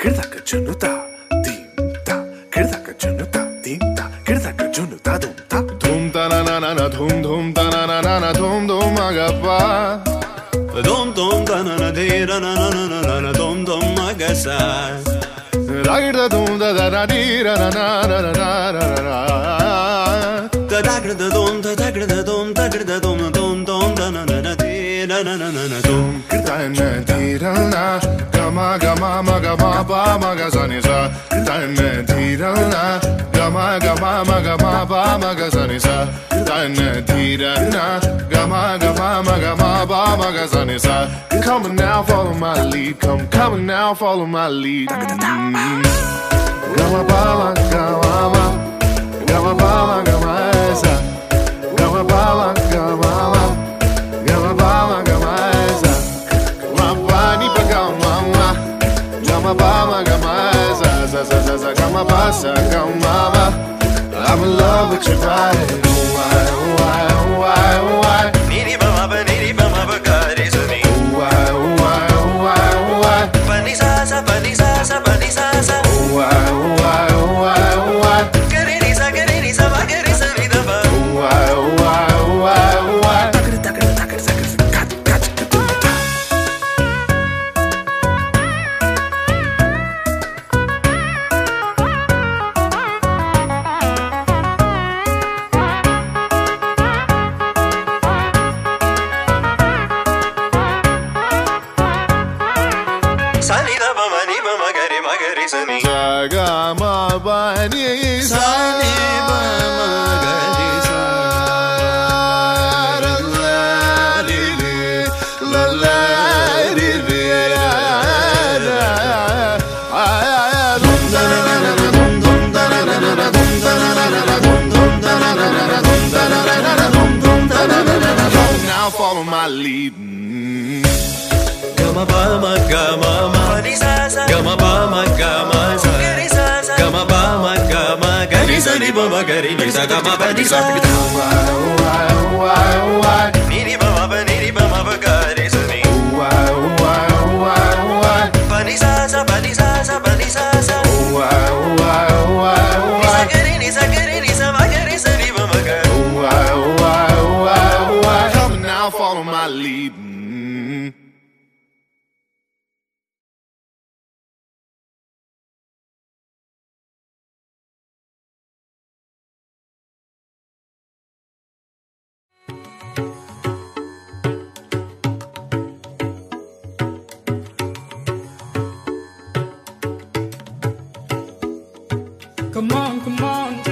Kirdaka Junuta, Dimta, Kirdaka Junuta, Dimta, Kirdaka Junuta, Dumta, Dumta na na na na, Dum ta na na na na, Dum magapa. Dum ta na na de na na na na na, Dum magasa. Ragda dum da da da di ra na na na na na na. Da da da dum da da da dum da da dum da na na na de na na na na dum. Kirda na di ra na, gama gama ma gama ba ma ga sa ni sa. Kirda na di ra na, gama gama ma gama ba ma ga sa ni sa. Kirda na di ra na, gama gama ma gama ba ma ga sa ni sa. Come on now, follow my lead. Come on now, follow my lead. Gama ba ma gama ma, gama ba ma gama sa. Gama ba ma gama ma, gama ba ma gama sa. Gama ba ni pa gama ma, gama ba ma gama sa sa sa sa sa. Gama ba sa gama ma. I'm in love with your body. Why, why, why, why? Niri ba ma ga re sa ni. Why, why, why, why? Pa ni sa sa pa ni sa sa pa ni sa sa. Why, why, why, why? Ga re ni sa ba ga re sa ni da ba. Why, why, why, why? Sa ni da ba ma ga re sa ni. Ga ma ba ni sa Ni ba ma ga re sa. la la li li la la li li la dum da na na na dum dum da na na na dum da na na na dum dum da na na na dum da na na na dum dum da na na na dum. Now follow my lead. Gama ba ma gama ma ni sa sa. Gama ba ma gama sa. Gari sa sa. Gama ba ma gama gari sa ni ba ma gari ni sa gama ba ni sa. Why, why, why, why? Ni ba ma gari sa ni. Why, why, why, why? Pa ni sa sa pa ni sa sa pa ni sa sa. Why, why, why, why? Ni sa ba gari sa ni ba ma gari. Why, why, why, why? Come now, follow my lead. Come on,